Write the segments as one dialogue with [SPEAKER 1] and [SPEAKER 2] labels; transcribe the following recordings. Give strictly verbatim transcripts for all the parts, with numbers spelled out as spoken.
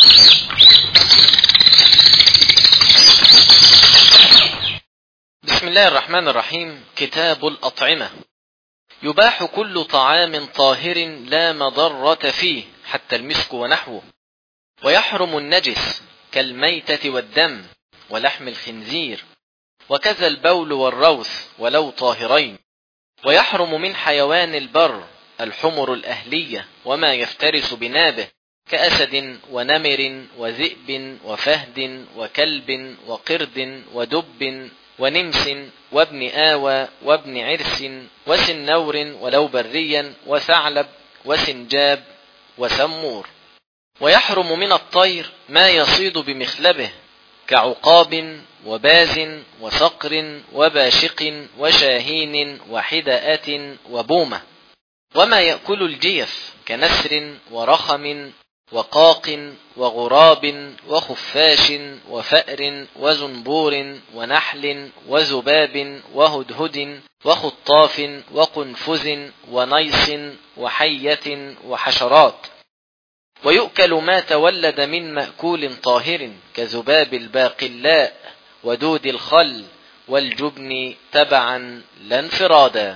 [SPEAKER 1] بسم الله الرحمن الرحيم. كتاب الأطعمة. يباح كل طعام طاهر لا مضرة فيه حتى المسك ونحوه، ويحرم النجس كالميتة والدم ولحم الخنزير، وكذا البول والروث ولو طاهرين. ويحرم من حيوان البر الحمر الأهلية وما يفترس بنابه كأسد ونمر وذئب وفهد وكلب وقرد ودب ونمس وابن آوى وابن عرس وسنور ولو بريا وثعلب وسنجاب وسمور. ويحرم من الطير ما يصيد بمخلبه كعقاب وباز وصقر وباشق وشاهين وحداءة وبومة. وما يأكل الجيف كنسر ورخم وقاق وغراب وخفاش وفأر وزنبور ونحل وذباب وهدهد وخطاف وقنفذ ونيص وحية وحشرات. ويؤكل ما تولد من مأكول طاهر كذباب الباقلاء ودود الخل والجبن تبعا لا انفرادا.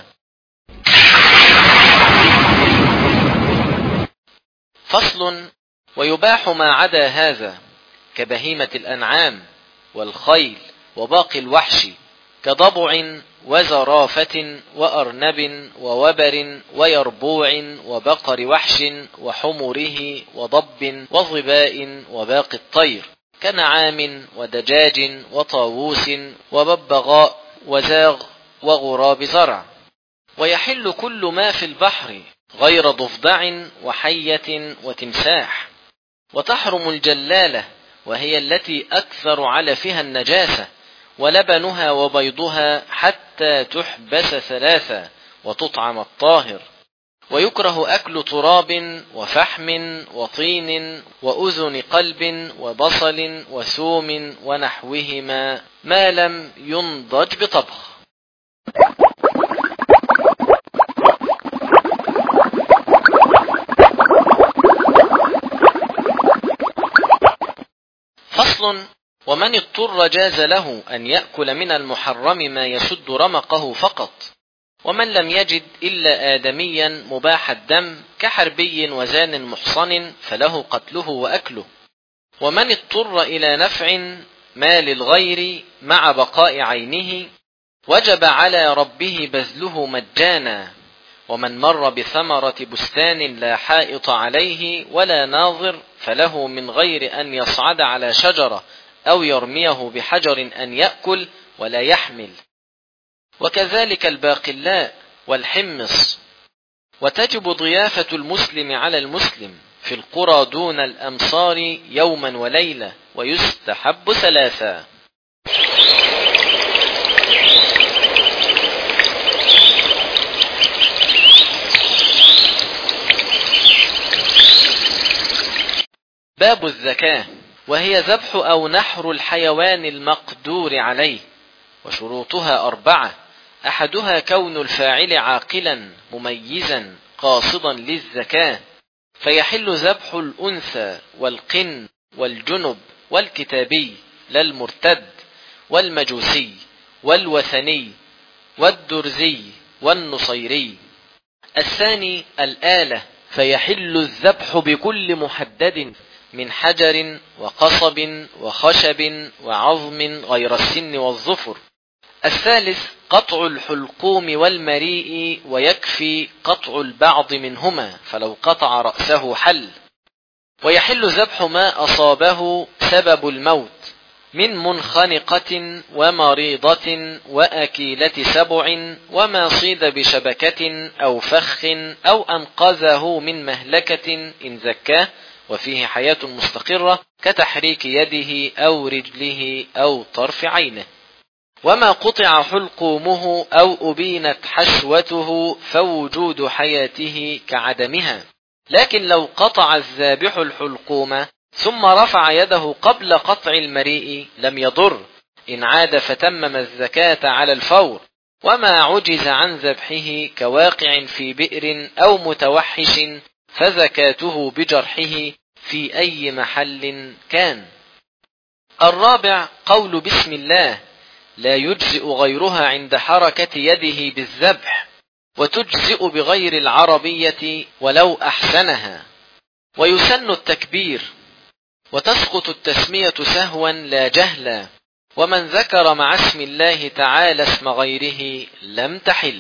[SPEAKER 1] فصل. ويباح ما عدا هذا كبهيمة الأنعام والخيل وباقي الوحش كضبع وزرافة وأرنب ووبر ويربوع وبقر وحش وحمره وضب وظباء وباقي الطير كنعام ودجاج وطاووس وببغاء وزاغ وغراب زرع. ويحل كل ما في البحر غير ضفدع وحية وتمساح. وتحرم الجلالة وهي التي أكثر علفها النجاسة ولبنها وبيضها حتى تحبس ثلاثا وتطعم الطاهر. ويكره أكل تراب وفحم وطين وأذن قلب وبصل وثوم ونحوهما ما لم ينضج بطبخ. فصل. ومن اضطر جاز له أن يأكل من المحرم ما يشد رمقه فقط، ومن لم يجد إلا آدميا مباح الدم كحربي وزان محصن فله قتله وأكله. ومن اضطر إلى نفع ما للغير مع بقاء عينه وجب على ربه بذله مجانا. ومن مر بثمرة بستان لا حائط عليه ولا ناظر فله من غير أن يصعد على شجرة أو يرميه بحجر أن يأكل ولا يحمل. وكذلك الباقلاء والحمص. وتجب ضيافة المسلم على المسلم في القرى دون الأمصار يوما وليلة، ويستحب ثلاثا. باب الزكاة، وهي ذبح أو نحر الحيوان المقدور عليه. وشروطها أربعة: أحدها كون الفاعل عاقلا مميزا قاصدا للزكاة، فيحل ذبح الأنثى والقن والجنب والكتابي لا المرتد والمجوسي والوثني والدرزي والنصيري. الثاني الآلة، فيحل الذبح بكل محدد من حجر وقصب وخشب وعظم غير السن والظفر. الثالث قطع الحلقوم والمريء، ويكفي قطع البعض منهما فلو قطع رأسه حل. ويحل ذبح ما أصابه سبب الموت من منخنقة ومريضة وأكيلة سبع، وما صيد بشبكة أو فخ أو أنقذه من مهلكة إن زكاه وفيه حياة مستقرة كتحريك يده أو رجله أو طرف عينه. وما قطع حلقومه أو أبينت حشوته فوجود حياته كعدمها. لكن لو قطع الذابح الحلقوم ثم رفع يده قبل قطع المريء لم يضر إن عاد فتمم الزكاة على الفور. وما عجز عن ذبحه كواقع في بئر أو متوحش فزكاته بجرحه في أي محل كان. الرابع قول بسم الله لا يجزئ غيرها عند حركة يده بالذبح، وتجزئ بغير العربية ولو أحسنها. ويسن التكبير، وتسقط التسمية سهوا لا جهلا، ومن ذكر مع اسم الله تعالى اسم غيره لم تحل.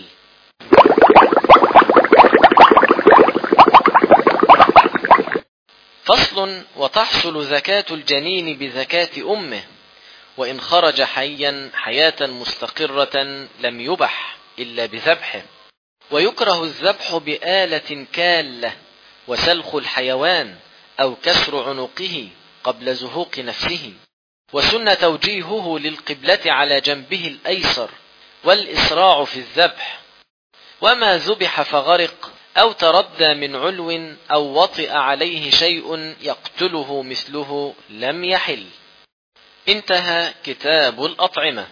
[SPEAKER 1] فصل. وتحصل زكاة الجنين بزكاة أمه، وإن خرج حيا حياة مستقرة لم يبح إلا بذبحه. ويكره الذبح بآلة كالة، وسلخ الحيوان أو كسر عنقه قبل زهوق نفسه. وسن توجيهه للقبلة على جنبه الأيسر، والإسراع في الذبح. وما ذبح فغرق أو تردى من علو أو وطئ عليه شيء يقتله مثله لم يحل. انتهى كتاب الأطعمة.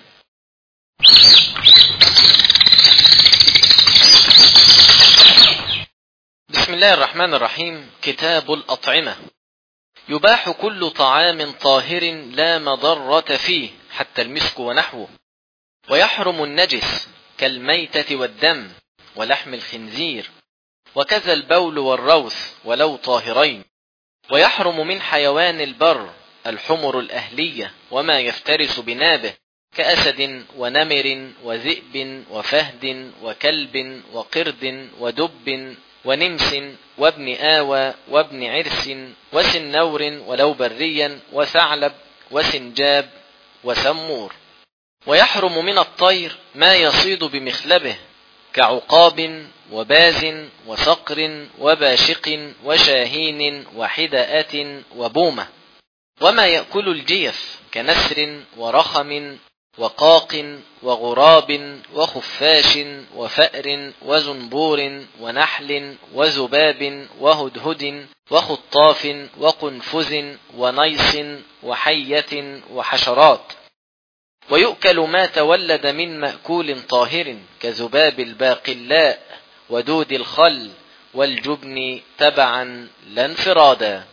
[SPEAKER 1] بسم الله الرحمن الرحيم. كتاب الأطعمة. يباح كل طعام طاهر لا مضرة فيه حتى المسك ونحوه، ويحرم النجس كالميتة والدم ولحم الخنزير، وكذا البول والروث ولو طاهرين. ويحرم من حيوان البر الحمر الأهلية وما يفترس بنابه كأسد ونمر وذئب وفهد وكلب وقرد ودب ونمس وابن آوى وابن عرس وسنور ولو بريا وثعلب وسنجاب وسمور. ويحرم من الطير ما يصيد بمخلبه كعقاب وباز وصقر وباشق وشاهين وحداءة وبومة. وما يأكل الجيف كنسر ورخم وقاق وغراب وخفاش وفأر وزنبور ونحل وذباب وهدهد وخطاف وقنفذ ونيص وحية وحشرات. ويؤكل ما تولد من مأكول طاهر كذباب الباقلاء ودود الخل والجبن تبعا لا انفرادا.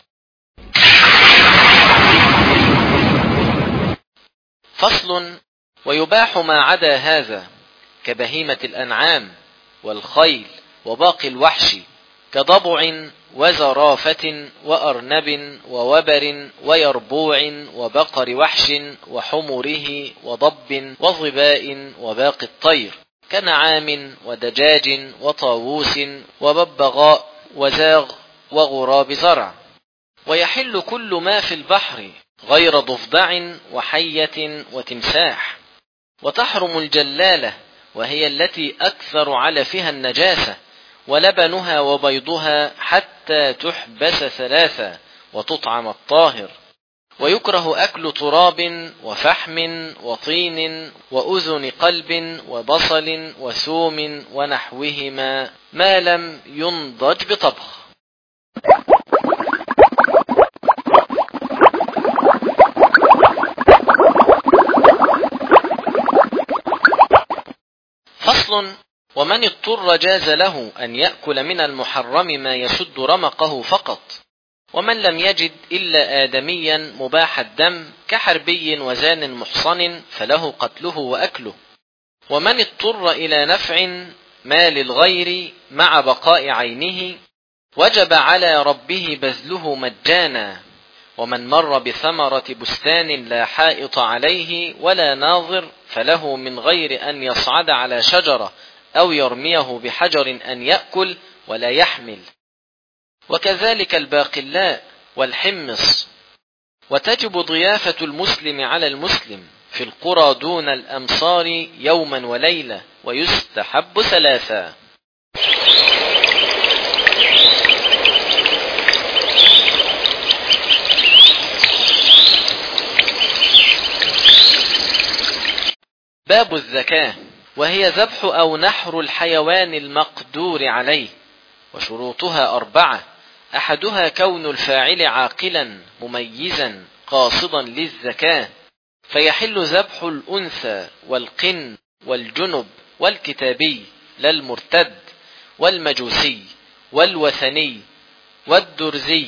[SPEAKER 1] فصل. ويباح ما عدا هذا كبهيمة الأنعام والخيل وباقي الوحش كضبع وزرافة وأرنب ووبر ويربوع وبقر وحش وحمره وضب وظباء وباقي الطير كنعام ودجاج وطاووس وببغاء وزاغ وغراب زرع. ويحل كل ما في البحر غير ضفدع وحية وتمساح. وتحرم الجلالة وهي التي أكثر علفها النجاسة، ولبنها وبيضها حتى تحبس ثلاثة وتطعم الطاهر. ويكره أكل تراب وفحم وطين وأذن قلب وبصل وثوم ونحوهما ما لم ينضج بطبخ. فصل. ومن اضطر جاز له أن يأكل من المحرم ما يسد رمقه فقط، ومن لم يجد إلا آدميا مباح الدم كحربي وزان محصن فله قتله وأكله. ومن اضطر إلى نفع مال الغير مع بقاء عينه وجب على ربه بذله مجانا. ومن مر بثمرة بستان لا حائط عليه ولا ناظر فله من غير أن يصعد على شجرة أو يرميه بحجر أن يأكل ولا يحمل. وكذلك الباقلاء والحمص. وتجب ضيافة المسلم على المسلم في القرى دون الأمصار يوما وليلة، ويستحب ثلاثا. باب الزكاة، وهي ذبح أو نحر الحيوان المقدور عليه. وشروطها أربعة: أحدها كون الفاعل عاقلا مميزا قاصدا للزكاة، فيحل ذبح الأنثى والقن والجنب والكتابي لا المرتد والمجوسي والوثني والدرزي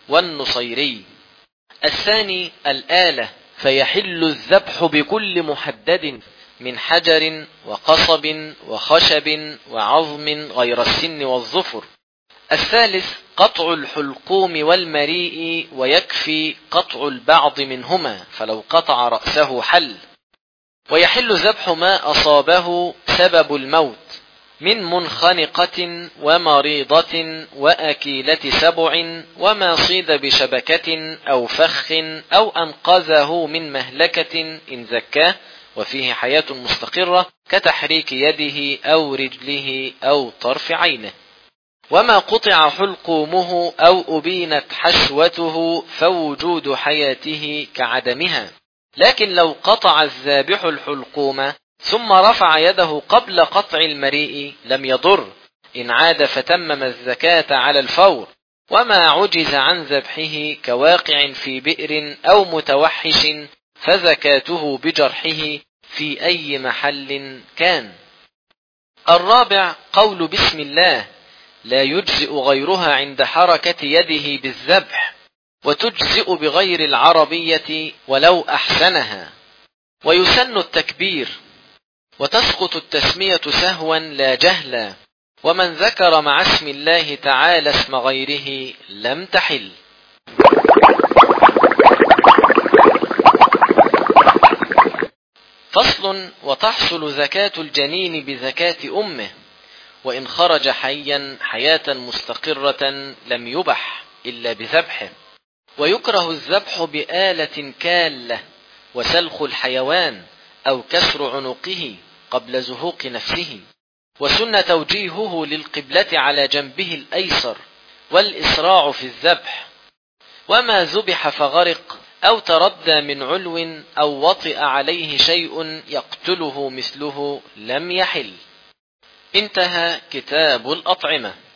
[SPEAKER 1] والنصيري. الثاني الآلة، فيحل الذبح بكل محدد من حجر وقصب وخشب وعظم غير السن والظفر. الثالث قطع الحلقوم والمريء، ويكفي قطع البعض منهما، فلو قطع رأسه حل. ويحل ذبح ما أصابه سبب الموت من منخنقة ومريضة وأكيلة سبع، وما صيد بشبكة أو فخ أو أنقذه من مهلكة إن زكاه وفيه حياة مستقرة، كتحريك يده أو رجله أو طرف عينه. وما قطع حلقومه أو أبينت حشوته فوجود حياته كعدمها. لكن لو قطع الذابح الحلقوم ثم رفع يده قبل قطع المريء لم يضر، إن عاد فتمم الزكاة على الفور. وما عجز عن ذبحه كواقع في بئر أو متوحش فزكاته بجرحه في أي محل كان. الرابع قول بسم الله، لا يجزئ غيرها عند حركة يده بالذبح، وتجزئ بغير العربية ولو أحسنها. ويسن التكبير، وتسقط التسمية سهوا لا جهلا، ومن ذكر مع اسم الله تعالى اسم غيره لم تحل. فصل. وتحصل زكاة الجنين بزكاة أمه، وإن خرج حيا حياة مستقرة لم يبح إلا بذبحه. ويكره الذبح بآلة كالة وسلخ الحيوان أو كسر عنقه قبل زهوق نفسه. وسن توجيهه للقبلة على جنبه الأيسر والإسراع في الذبح. وما ذبح فغرق أو تردى من علو أو وطئ عليه شيء يقتله مثله لم يحل. انتهى كتاب الأطعمة.